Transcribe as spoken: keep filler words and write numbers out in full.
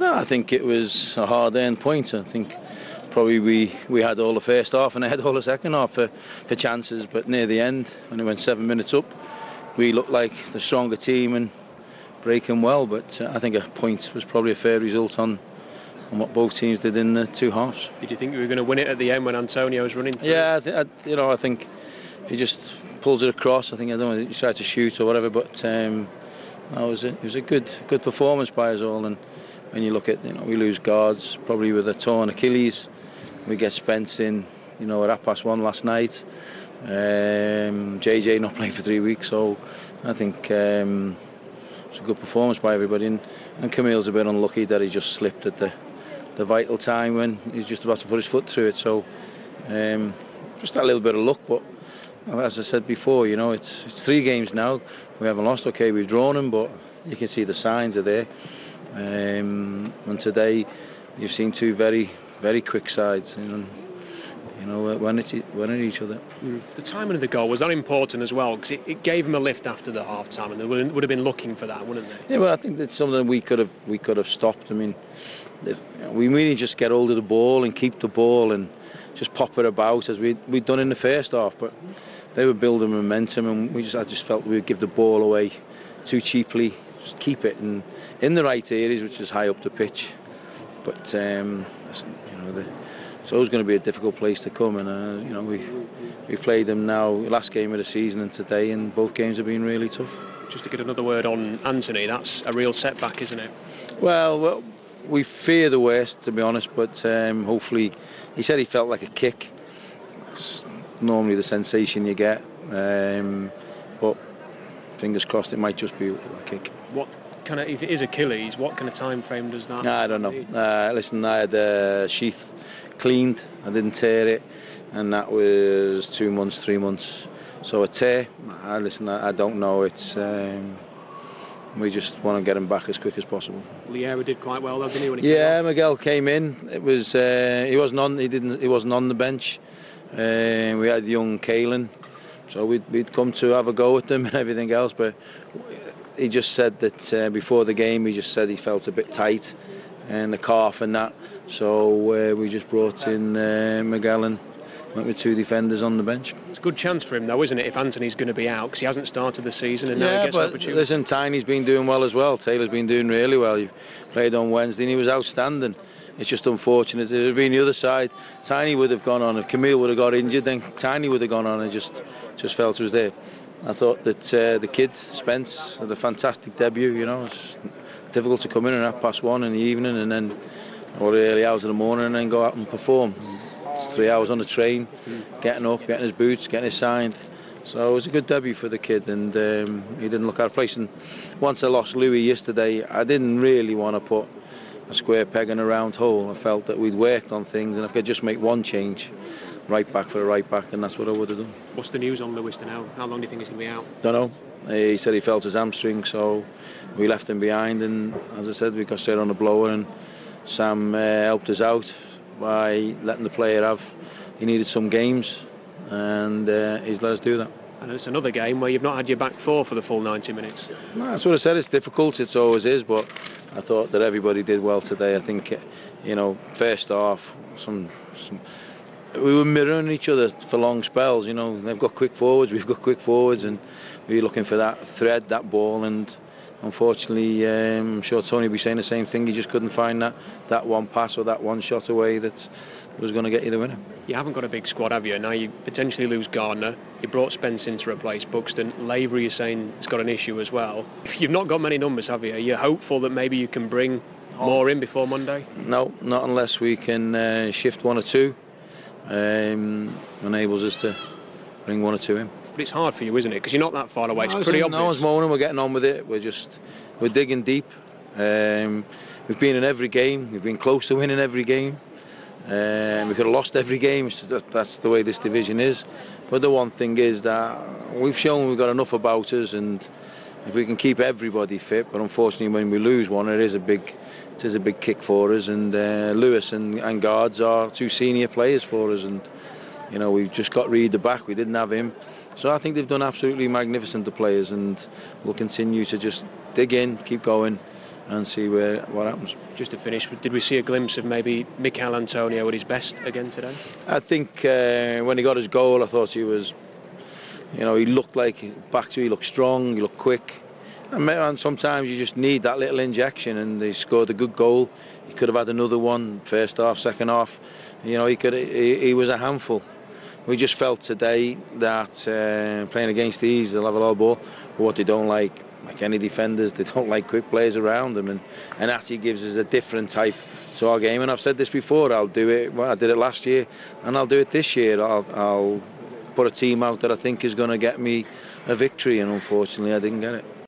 No, I think it was a hard-earned point. I think probably we, we had all the first half and they had all the second half for, for chances, but near the end, when it went seven minutes up, we looked like the stronger team and breaking well, but uh, I think a point was probably a fair result on, on what both teams did in the two halves. Did you think you were going to win it at the end when Antonio was running through? Yeah, I th I, you know, I think if he just pulls it across, I think, I don't know, he tried to shoot or whatever, but um, that was a, it was a good good performance by us all. And when you look at, you know, we lose guards, probably with a torn Achilles. We get Spence in, you know, at half past one last night. Um, J J not playing for three weeks, so I think um, it's a good performance by everybody. And, and Camille's a bit unlucky that he just slipped at the the vital time when he's just about to put his foot through it. So um, just that little bit of luck, but as I said before, you know, it's it's three games now. We haven't lost. Okay, we've drawn them, but you can see the signs are there. Um, and today, you've seen two very, very quick sides. You know, you know when it's when at each other. Mm. The timing of the goal, was that important as well? Because it, it gave them a lift after the half time, and they would, would have been looking for that, wouldn't they? Yeah, well, I think that's something we could have we could have stopped. I mean, you know, we really just get hold of the ball and keep the ball and just pop it about as we we'd done in the first half, but they were building momentum, and we just I just felt we'd give the ball away too cheaply. Just keep it in in the right areas, which is high up the pitch. But um, you know, the, it's always going to be a difficult place to come, and uh, you know we we played them now last game of the season and today, and both games have been really tough. Just to get another word on Anthony, that's a real setback, isn't it? Well, well we fear the worst, to be honest, but um, hopefully, he said he felt like a kick. It's normally the sensation you get, um, but fingers crossed it might just be a kick. What kind of, if it is Achilles, what kind of time frame does that? I don't know. Uh, listen, I had the sheath cleaned, I didn't tear it, and that was two months, three months. So a tear, I listen, I, I don't know. It's um, we just want to get him back as quick as possible. Liera did quite well, though, didn't he? When he yeah, came Miguel came in. It was uh, he wasn't on. He didn't. He wasn't on the bench. Uh, we had young Kalen, so we'd, we'd come to have a go at them and everything else. But he just said that uh, before the game, he just said he felt a bit tight and the calf and that. So uh, we just brought in uh, Miguel and went with two defenders on the bench. It's a good chance for him, though, isn't it, if Anthony's going to be out, because he hasn't started the season and yeah, now he gets but an opportunity. Listen, Tiny's been doing well as well. Taylor's been doing really well. He played on Wednesday and he was outstanding. It's just unfortunate. It would have been the other side. Tiny would have gone on. If Camille would have got injured, then Tiny would have gone on and just just felt it was there. I thought that uh, the kid, Spence, had a fantastic debut. You know, it's difficult to come in at half past one in the evening and then or the early hours of the morning and then go out and perform. It's three hours on the train, getting up, getting his boots, getting his signed. So it was a good debut for the kid, and um, he didn't look out of place. And once I lost Louis yesterday, I didn't really want to put a square peg in a round hole. I felt that we'd worked on things, and if I could just make one change, right back for a right back, then that's what I would have done. What's the news on Lewis now? How long do you think he's going to be out? Don't know. He said he felt his hamstring, so we left him behind, and as I said, we got straight on the blower, and Sam uh, helped us out by letting the player have. He needed some games, and uh, he's let us do that. And it's another game where you've not had your back four for the full ninety minutes. Well, that's what I said. It's difficult. It always is. But I thought that everybody did well today. I think, you know, first half, some, some we were mirroring each other for long spells. You know, they've got quick forwards, we've got quick forwards, and we were looking for that thread, that ball. And unfortunately, um, I'm sure Tony will be saying the same thing. He just couldn't find that that one pass or that one shot away that was going to get you the winner. You haven't got a big squad, have you? Now you potentially lose Gardner. You brought Spence in to replace Buxton. Lavery, you're saying, has got an issue as well. If you've not got many numbers, have you? Are you hopeful that maybe you can bring more in before Monday? No, not unless we can uh, shift one or two. Um, enables us to bring one or two in. But it's hard for you, isn't it? Because you're not that far away. It's no, pretty no obvious. No one's moaning. We're getting on with it. We're just we're digging deep. Um, we've been in every game. We've been close to winning every game. Um, we could have lost every game. It's just, that's the way this division is. But the one thing is that we've shown we've got enough about us, and if we can keep everybody fit. But unfortunately, when we lose one, it is a big, it is a big kick for us. And uh, Lewis and, and Guards are two senior players for us, and you know we've just got Reed the back. We didn't have him, so I think they've done absolutely magnificent, the players, and we'll continue to just dig in, keep going, and see where what happens. Just to finish, did we see a glimpse of maybe Mikel Antonio at his best again today? I think uh, when he got his goal, I thought he was, you know, he looked like back to he looked strong, he looked quick, and, and sometimes you just need that little injection. And he scored a good goal. He could have had another one, first half, second half. You know, he could. He, he was a handful. We just felt today that uh, playing against these, they'll have a lot of ball, but what they don't like. Like any defenders, they don't like quick players around them, and and Ati gives us a different type to our game. And I've said this before, I'll do it. Well, I did it last year, and I'll do it this year. I'll, I'll put a team out that I think is going to get me a victory, and unfortunately, I didn't get it.